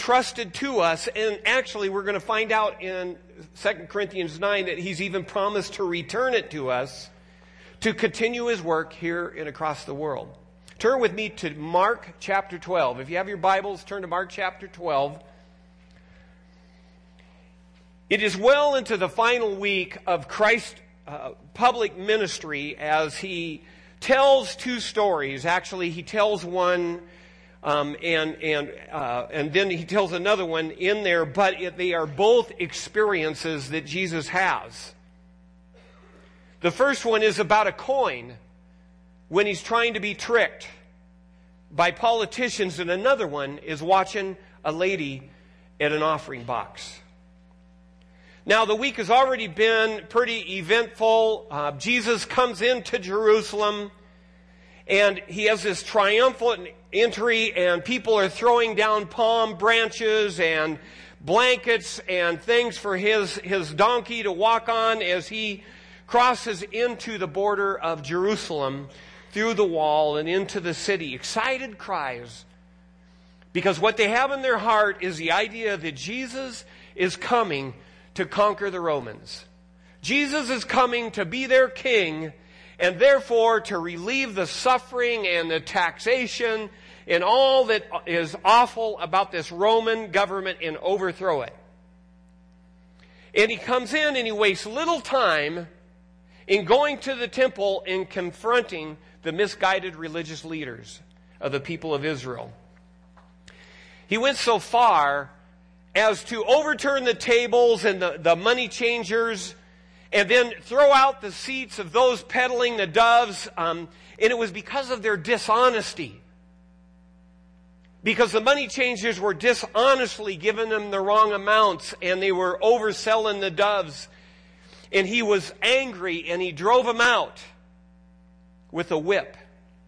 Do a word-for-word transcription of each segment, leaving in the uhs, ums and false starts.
entrusted to us, and actually we're going to find out in Second Corinthians nine that he's even promised to return it to us to continue his work here and across the world. Turn with me to Mark chapter twelve. If you have your Bibles, turn to Mark chapter twelve. It is well into the final week of Christ's uh, public ministry as he tells two stories. Actually, he tells one um, and and uh, and then he tells another one in there, but it, they are both experiences that Jesus has. The first one is about a coin when he's trying to be tricked by politicians, and another one is watching a lady at an offering box. Now, the week has already been pretty eventful. Uh, Jesus comes into Jerusalem, and he has this triumphant entry, and people are throwing down palm branches and blankets and things for his, his donkey to walk on as he crosses into the border of Jerusalem through the wall and into the city. Excited cries, because what they have in their heart is the idea that Jesus is coming to conquer the Romans. Jesus is coming to be their king, and therefore to relieve the suffering and the taxation and all that is awful about this Roman government and overthrow it. And he comes in and he wastes little time in going to the temple and confronting the misguided religious leaders of the people of Israel. He went so far as to overturn the tables and the, the money changers, and then throw out the seats of those peddling the doves. Um, and it was because of their dishonesty. Because the money changers were dishonestly giving them the wrong amounts, and they were overselling the doves. And he was angry, and he drove them out with a whip.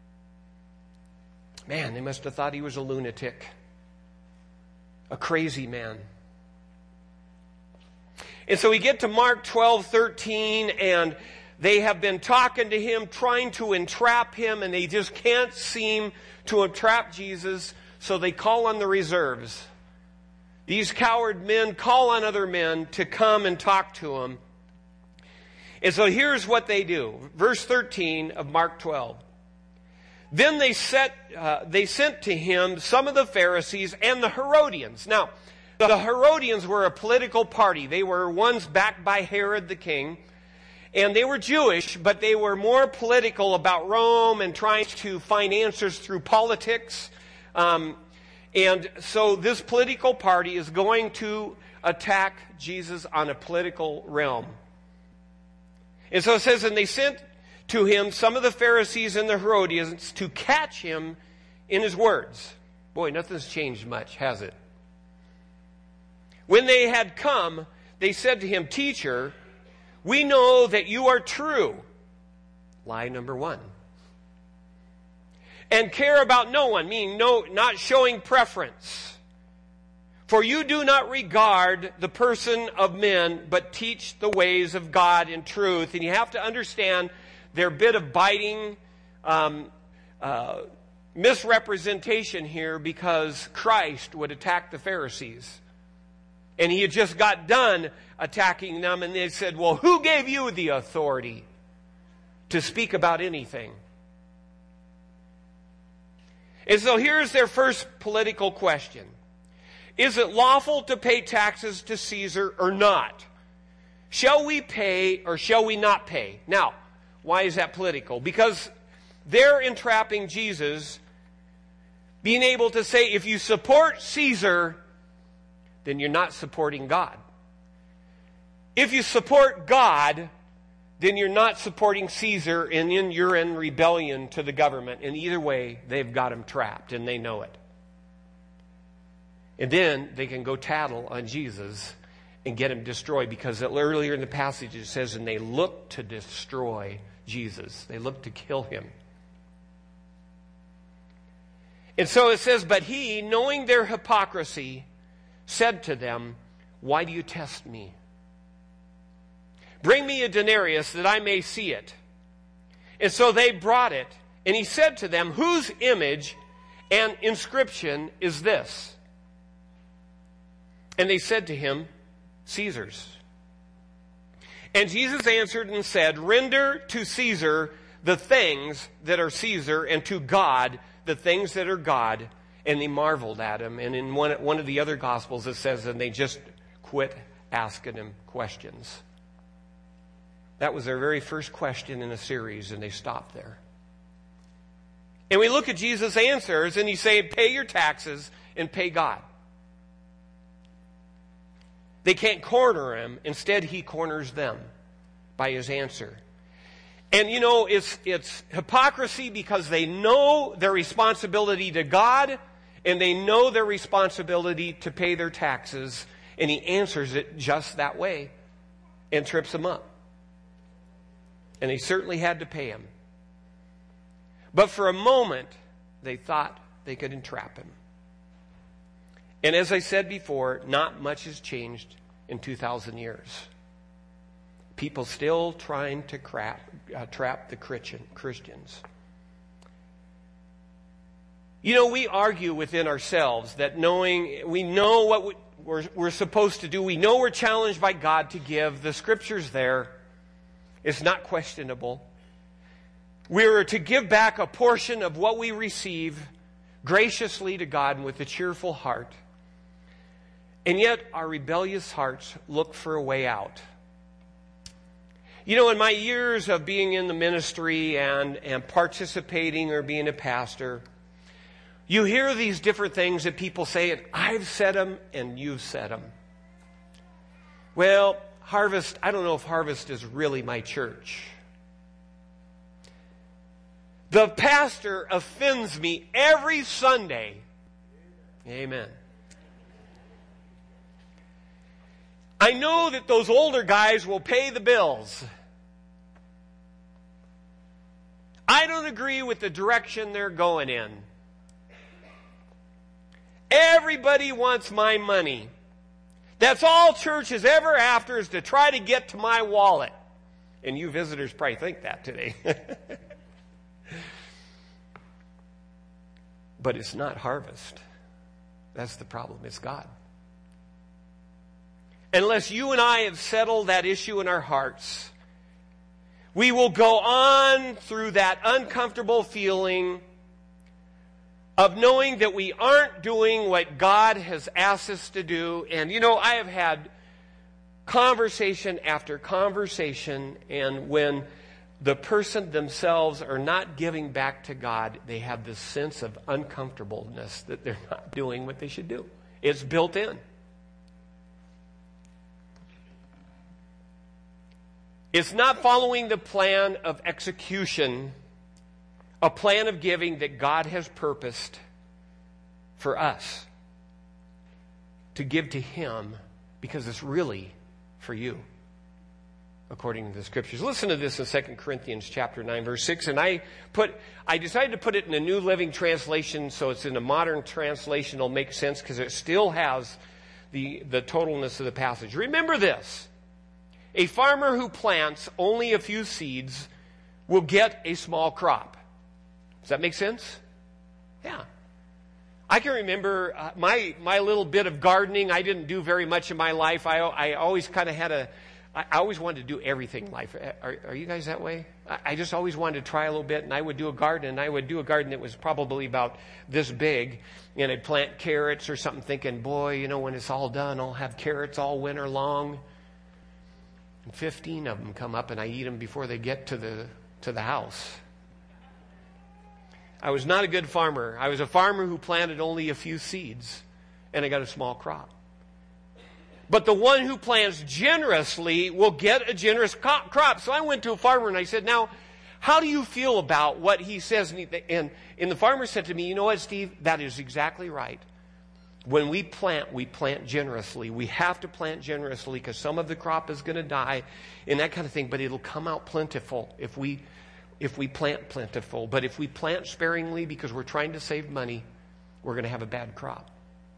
Man, they must have thought he was a lunatic. A crazy man. And so we get to Mark twelve thirteen, and they have been talking to him, trying to entrap him, and they just can't seem to entrap Jesus, so they call on the reserves. These coward men call on other men to come and talk to him. And so here's what they do. Verse thirteen of Mark twelve. Then they, set, uh, they sent to him some of the Pharisees and the Herodians. Now, the Herodians were a political party. They were ones backed by Herod the king. And they were Jewish, but they were more political about Rome and trying to find answers through politics. Um, and so this political party is going to attack Jesus on a political realm. And so it says, and they sent to him some of the Pharisees and the Herodians to catch him in his words. Boy, nothing's changed much, has it? When they had come, they said to him, Teacher, we know that you are true. Lie number one. And care about no one, meaning no, not showing preference. For you do not regard the person of men, but teach the ways of God in truth. And you have to understand their bit of biting um, uh, misrepresentation here, because Christ would attack the Pharisees. And he had just got done attacking them, and they said, well, who gave you the authority to speak about anything? And so here's their first political question. Is it lawful to pay taxes to Caesar or not? Shall we pay or shall we not pay? Now, why is that political? Because they're entrapping Jesus, being able to say, if you support Caesar, then you're not supporting God. If you support God, then you're not supporting Caesar, and then you're in rebellion to the government. And either way, they've got him trapped, and they know it. And then they can go tattle on Jesus and get him destroyed, because earlier in the passage it says, and they looked to destroy Jesus. They looked to kill him. And so it says, but he, knowing their hypocrisy, said to them, why do you test me? Bring me a denarius that I may see it. And so they brought it, and he said to them, whose image and inscription is this? And they said to him, Caesar's. And Jesus answered and said, render to Caesar the things that are Caesar, and to God the things that are God. And they marveled at him. And in one, one of the other Gospels it says, and they just quit asking him questions. That was their very first question in a series, and they stopped there. And we look at Jesus' answers, and he's saying, pay your taxes and pay God. They can't corner him. Instead, he corners them by his answer. And you know, it's, it's hypocrisy because they know their responsibility to God, and they know their responsibility to pay their taxes, and he answers it just that way and trips them up. And they certainly had to pay him. But for a moment, they thought they could entrap him. And as I said before, not much has changed in two thousand years. People still trying to crap, uh, trap the Christian, Christians. You know, we argue within ourselves that knowing, we know what we, we're, we're supposed to do. We know we're challenged by God to give. The Scripture's there. It's not questionable. We're to give back a portion of what we receive graciously to God and with a cheerful heart. And yet our rebellious hearts look for a way out. You know, in my years of being in the ministry and, and participating or being a pastor, you hear these different things that people say, and I've said them and you've said them. Well, Harvest, I don't know if Harvest is really my church. The pastor offends me every Sunday. Amen. I know that those older guys will pay the bills. I don't agree with the direction they're going in. Everybody wants my money. That's all church is ever after, is to try to get to my wallet. And you visitors probably think that today. But it's not Harvest. That's the problem. It's God. Unless you and I have settled that issue in our hearts, we will go on through that uncomfortable feeling of knowing that we aren't doing what God has asked us to do. And you know, I have had conversation after conversation, and when the person themselves are not giving back to God, they have this sense of uncomfortableness that they're not doing what they should do. It's built in. It's not following the plan of execution, a plan of giving that God has purposed for us to give to Him, because it's really for you, according to the Scriptures. Listen to this in Second Corinthians chapter nine, verse six. And I put, I decided to put it in a New Living Translation, so it's in a modern translation. It'll make sense because it still has the, the totalness of the passage. Remember this. A farmer who plants only a few seeds will get a small crop. Does that make sense? Yeah. I can remember uh, my my little bit of gardening. I didn't do very much in my life. I, I always kind of had a, I always wanted to do everything in life. Are, are you guys that way? I, I just always wanted to try a little bit, and I would do a garden, and I would do a garden that was probably about this big, and I'd plant carrots or something thinking, boy, you know, when it's all done, I'll have carrots all winter long. And fifteen of them come up, and I eat them before they get to the to the house. I was not a good farmer. I was a farmer who planted only a few seeds, and I got a small crop. But the one who plants generously will get a generous crop. So I went to a farmer, and I said, now, how do you feel about what he says? And, and the farmer said to me, you know what, Steve? That is exactly right. When we plant, we plant generously. We have to plant generously because some of the crop is going to die and that kind of thing. But it'll come out plentiful if we if we plant plentiful. But if we plant sparingly because we're trying to save money, we're going to have a bad crop.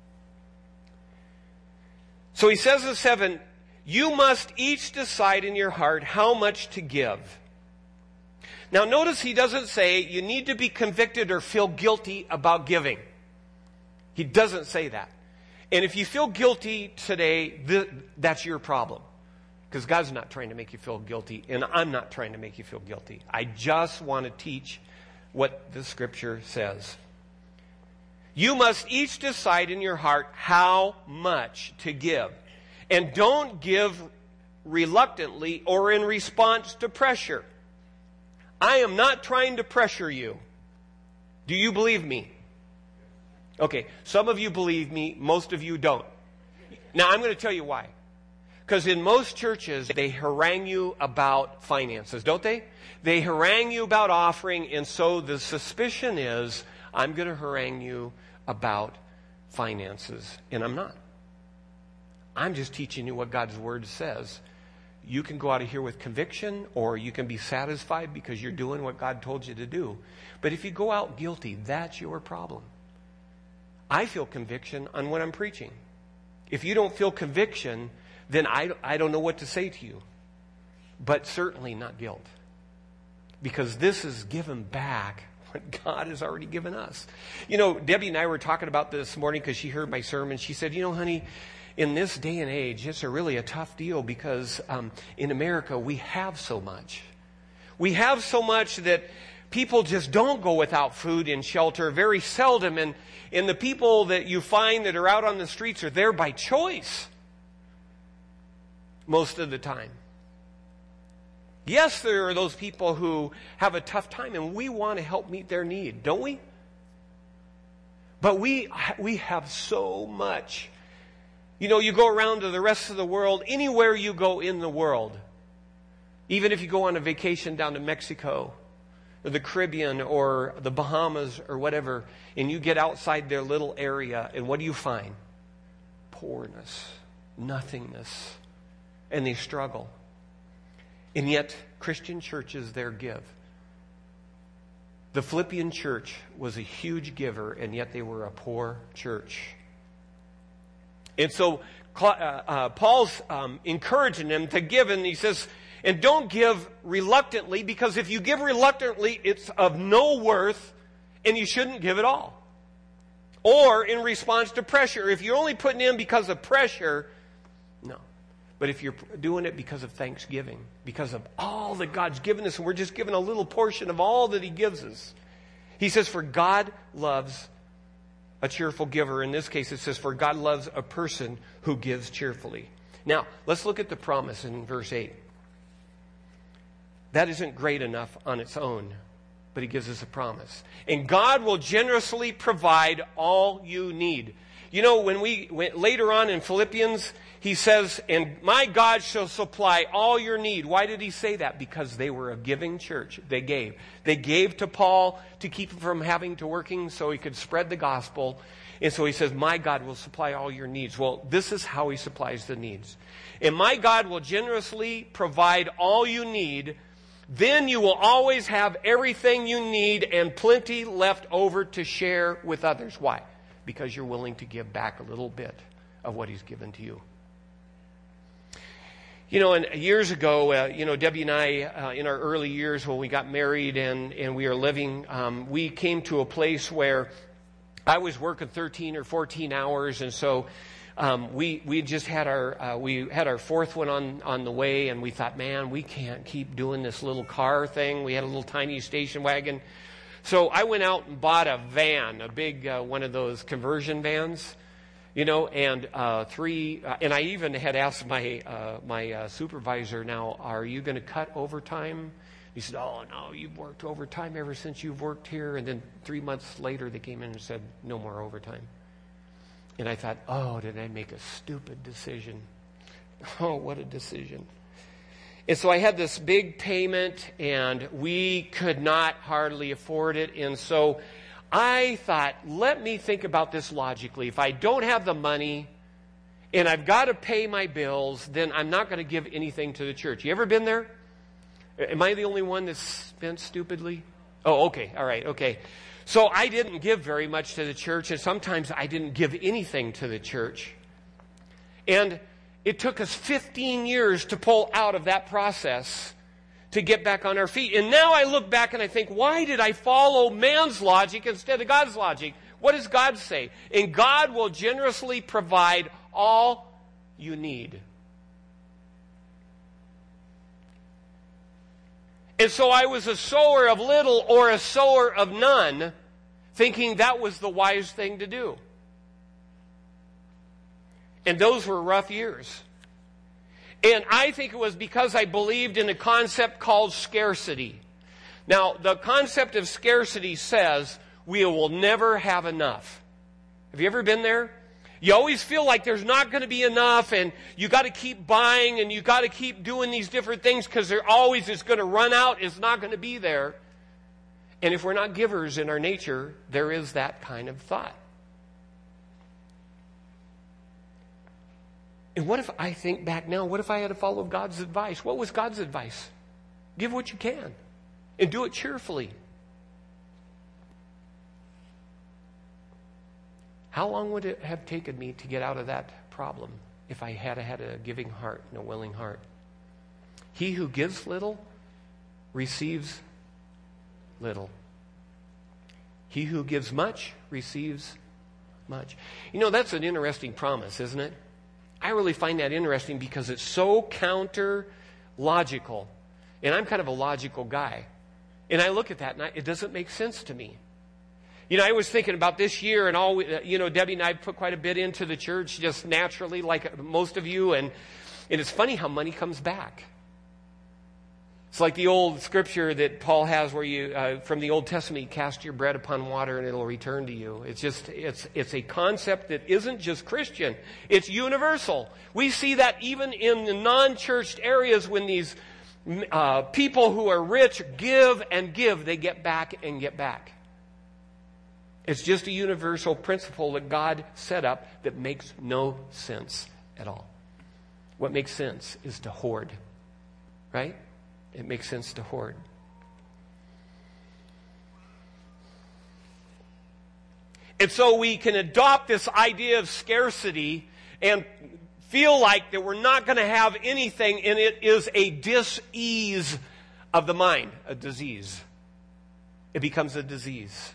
So he says in seven, you must each decide in your heart how much to give. Now notice he doesn't say you need to be convicted or feel guilty about giving. He doesn't say that. And if you feel guilty today, th- that's your problem. Because God's not trying to make you feel guilty, and I'm not trying to make you feel guilty. I just want to teach what the Scripture says. You must each decide in your heart how much to give. And don't give reluctantly or in response to pressure. I am not trying to pressure you. Do you believe me? Okay, some of you believe me, most of you don't. Now, I'm going to tell you why. Because in most churches, they harangue you about finances, don't they? They harangue you about offering, and so the suspicion is, I'm going to harangue you about finances, and I'm not. I'm just teaching you what God's Word says. You can go out of here with conviction, or you can be satisfied because you're doing what God told you to do. But if you go out guilty, that's your problem. I feel conviction on what I'm preaching. If you don't feel conviction, then I, I don't know what to say to you. But certainly not guilt. Because this is given back what God has already given us. You know, Debbie and I were talking about this morning because she heard my sermon. She said, you know, honey, in this day and age, it's a really a tough deal because um, in America, we have so much. We have so much that people just don't go without food and shelter very seldom. And, and the people that you find that are out on the streets are there by choice most of the time. Yes, there are those people who have a tough time, and we want to help meet their need, don't we? But we we have so much. You know, you go around to the rest of the world, anywhere you go in the world, even if you go on a vacation down to Mexico, or the Caribbean, or the Bahamas, or whatever, and you get outside their little area, and what do you find? Poorness, nothingness, and they struggle. And yet, Christian churches there give. The Philippian church was a huge giver, and yet they were a poor church. And so, uh, uh, Paul's um, encouraging them to give, and he says, and don't give reluctantly, because if you give reluctantly, it's of no worth, and you shouldn't give at all. Or in response to pressure. If you're only putting in because of pressure, no. But if you're doing it because of thanksgiving, because of all that God's given us, and we're just given a little portion of all that He gives us. He says, for God loves a cheerful giver. In this case, it says, for God loves a person who gives cheerfully. Now, let's look at the promise in verse eight. That isn't great enough on its own, but He gives us a promise. And God will generously provide all you need. You know, when we went later on in Philippians, he says, and my God shall supply all your need. Why did he say that? Because they were a giving church. They gave. They gave to Paul to keep him from having to working so he could spread the gospel. And so he says, my God will supply all your needs. Well, this is how He supplies the needs. And my God will generously provide all you need. Then you will always have everything you need and plenty left over to share with others. Why? Because you're willing to give back a little bit of what He's given to you. You know, and years ago, uh, you know, Debbie and I, uh, in our early years when we got married and, and we were living, um, we came to a place where I was working thirteen or fourteen hours, and so um, we we just had our uh, we had our fourth one on on the way, and we thought, man, we can't keep doing this little car thing. We had a little tiny station wagon. So I went out and bought a van, a big uh, one of those conversion vans, you know, and uh, three. Uh, and I even had asked my uh, my uh, supervisor, "Now, are you going to cut overtime?" He said, "Oh no, you've worked overtime ever since you've worked here." And then three months later, they came in and said, "No more overtime." And I thought, "Oh, did I make a stupid decision? Oh, what a decision!" And so I had this big payment, and we could not hardly afford it. And so I thought, let me think about this logically. If I don't have the money and I've got to pay my bills, then I'm not going to give anything to the church. You ever been there? Am I the only one that's spent stupidly? Oh, okay. All right. Okay. So I didn't give very much to the church, and sometimes I didn't give anything to the church. And it took us fifteen years to pull out of that process to get back on our feet. And now I look back and I think, why did I follow man's logic instead of God's logic? What does God say? And God will generously provide all you need. And so I was a sower of little or a sower of none, thinking that was the wise thing to do. And those were rough years. And I think it was because I believed in a concept called scarcity. Now, the concept of scarcity says we will never have enough. Have you ever been there? You always feel like there's not going to be enough, and you got to keep buying, and you got to keep doing these different things because there always is going to run out. It's not going to be there. And if we're not givers in our nature, there is that kind of thought. And what if I think back now, what if I had to follow God's advice? What was God's advice? Give what you can and do it cheerfully. How long would it have taken me to get out of that problem if I had had a giving heart and a willing heart? He who gives little receives little. He who gives much receives much. You know, that's an interesting promise, isn't it? I really find that interesting because it's so counter-logical. And I'm kind of a logical guy. And I look at that and I, it doesn't make sense to me. You know, I was thinking about this year and all, you know, Debbie and I put quite a bit into the church just naturally, like most of you. And, and it's funny how money comes back. It's like the old scripture that Paul has where you, uh, from the Old Testament, you cast your bread upon water and it'll return to you. It's just, it's, it's a concept that isn't just Christian. It's universal. We see that even in the non-churched areas when these uh, people who are rich give and give, they get back and get back. It's just a universal principle that God set up that makes no sense at all. What makes sense is to hoard, right? It makes sense to hoard. And so we can adopt this idea of scarcity and feel like that we're not going to have anything, and it is a dis-ease of the mind, a disease. It becomes a disease.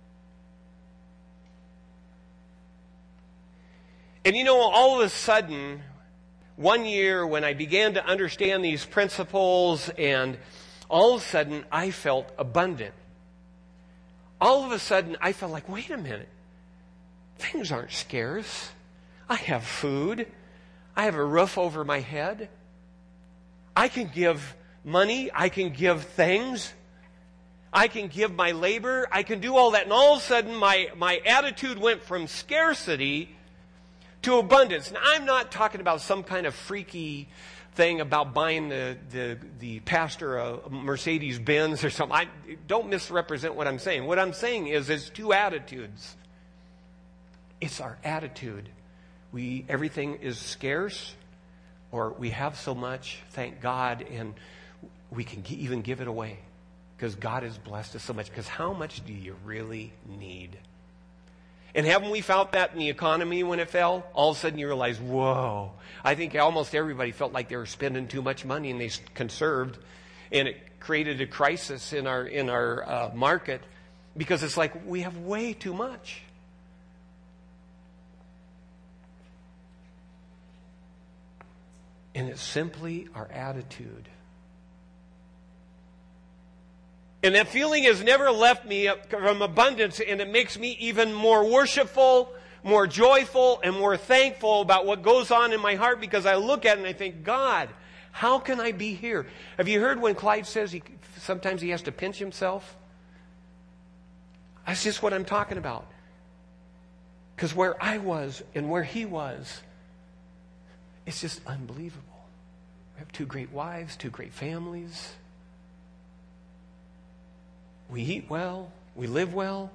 And you know, all of a sudden, one year when I began to understand these principles, and all of a sudden I felt abundant. All of a sudden I felt like, wait a minute, things aren't scarce. I have food. I have a roof over my head. I can give money. I can give things. I can give my labor. I can do all that. And all of a sudden my, my attitude went from scarcity to abundance. Now, I'm not talking about some kind of freaky thing about buying the, the, the pastor a Mercedes Benz or something. I, don't misrepresent what I'm saying. What I'm saying is there's two attitudes. It's our attitude. We, everything is scarce, or we have so much, thank God, and we can g- even give it away because God has blessed us so much. Because how much do you really need? And haven't we felt that in the economy when it fell? All of a sudden you realize, whoa. I think almost everybody felt like they were spending too much money and they conserved. And it created a crisis in our, in our uh, market because it's like we have way too much. And it's simply our attitude. And that feeling has never left me from abundance, and it makes me even more worshipful, more joyful, and more thankful about what goes on in my heart because I look at it and I think, God, how can I be here? Have you heard when Clyde says he sometimes he has to pinch himself? That's just what I'm talking about. Because where I was and where he was, it's just unbelievable. We have two great wives, two great families. We eat well. We live well.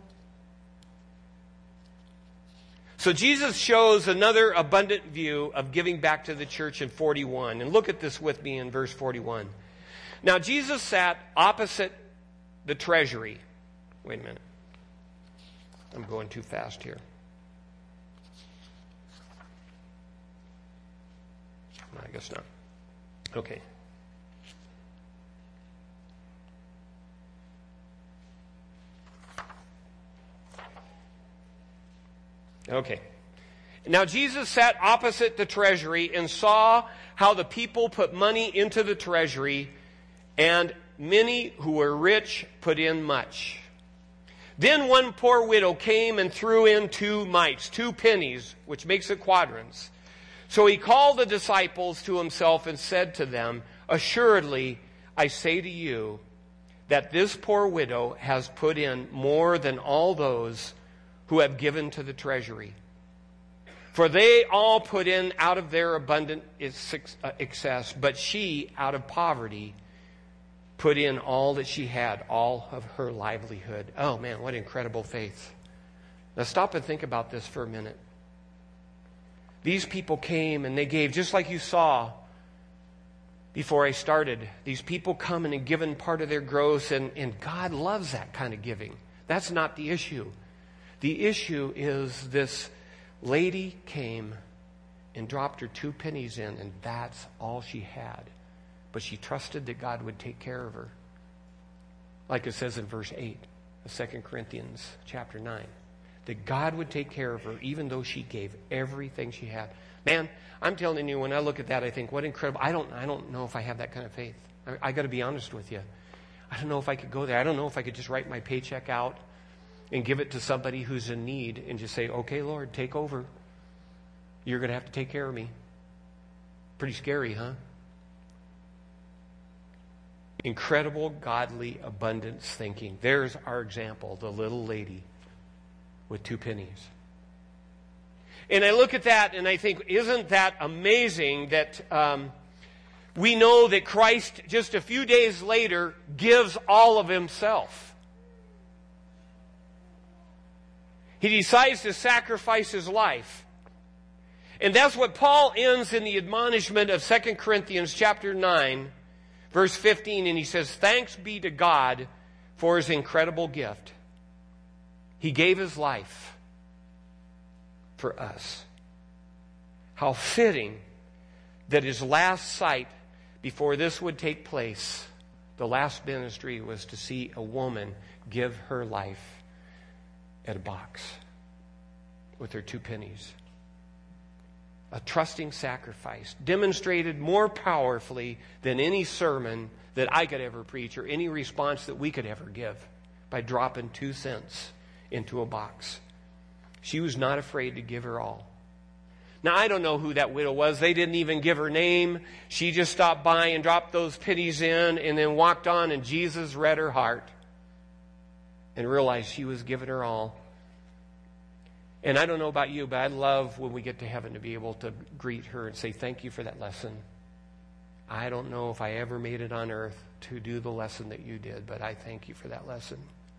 So Jesus shows another abundant view of giving back to the church in forty-one. And look at this with me in verse forty-one. Now Jesus sat opposite the treasury. Wait a minute. I'm going too fast here. No, I guess not. Okay. Okay. Now Jesus sat opposite the treasury and saw how the people put money into the treasury, and many who were rich put in much. Then one poor widow came and threw in two mites, two pennies, which makes it quadrans. So he called the disciples to himself and said to them, "Assuredly, I say to you that this poor widow has put in more than all those who have given to the treasury. For they all put in out of their abundant excess, but she, out of poverty, put in all that she had, all of her livelihood." Oh man, what incredible faith. Now stop and think about this for a minute. These people came and they gave, just like you saw before I started. These people come and have given part of their gross, and, and God loves that kind of giving. That's not the issue. The issue is this lady came and dropped her two pennies in, and that's all she had. But she trusted that God would take care of her. Like it says in verse eight of Second Corinthians chapter nine. That God would take care of her even though she gave everything she had. Man, I'm telling you, when I look at that, I think, what incredible. I don't, I don't know if I have that kind of faith. I, I got to be honest with you. I don't know if I could go there. I don't know if I could just write my paycheck out and give it to somebody who's in need and just say, "Okay, Lord, take over. You're going to have to take care of me." Pretty scary, huh? Incredible, godly abundance thinking. There's our example, the little lady with two pennies. And I look at that and I think, isn't that amazing that um, we know that Christ, just a few days later, gives all of himself. He decides to sacrifice his life. And that's what Paul ends in the admonishment of Second Corinthians chapter nine, verse fifteen. And he says, "Thanks be to God for his incredible gift. He gave his life for us." How fitting that his last sight before this would take place, the last ministry, was to see a woman give her life at a box with her two pennies. A trusting sacrifice demonstrated more powerfully than any sermon that I could ever preach or any response that we could ever give by dropping two cents into a box. She was not afraid to give her all. Now, I don't know who that widow was. They didn't even give her name. She just stopped by and dropped those pennies in and then walked on, and Jesus read her heart and realized she was giving her all. And I don't know about you, but I love when we get to heaven to be able to greet her and say, "Thank you for that lesson. I don't know if I ever made it on earth to do the lesson that you did, but I thank you for that lesson."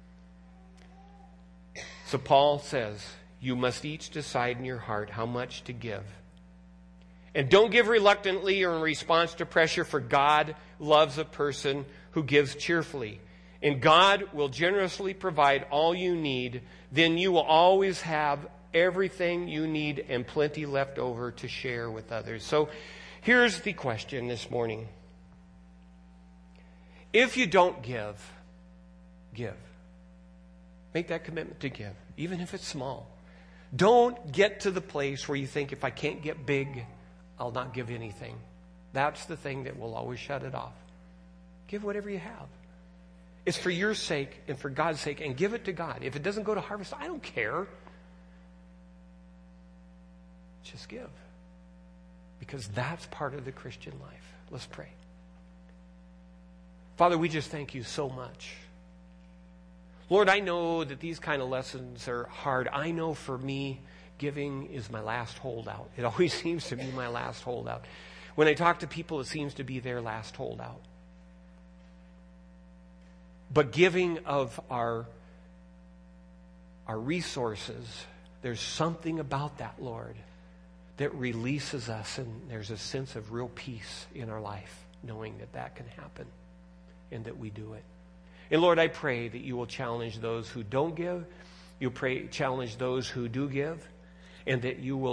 So Paul says, you must each decide in your heart how much to give. And don't give reluctantly or in response to pressure, for God loves a person who gives cheerfully. And God will generously provide all you need. Then you will always have everything you need and plenty left over to share with others. So here's the question this morning. If you don't give, give. Make that commitment to give, even if it's small. Don't get to the place where you think, if I can't get big, I'll not give anything. That's the thing that will always shut it off. Give whatever you have. It's for your sake and for God's sake, and give it to God. If it doesn't go to harvest, I don't care. Just give. Because that's part of the Christian life. Let's pray. Father, we just thank you so much. Lord, I know that these kind of lessons are hard. I know for me, giving is my last holdout. It always seems to be my last holdout. When I talk to people, it seems to be their last holdout. But giving of our, our resources, there's something about that, Lord, that releases us, and there's a sense of real peace in our life, knowing that that can happen and that we do it. And Lord, I pray that you will challenge those who don't give. You'll pray, challenge those who do give, and that you will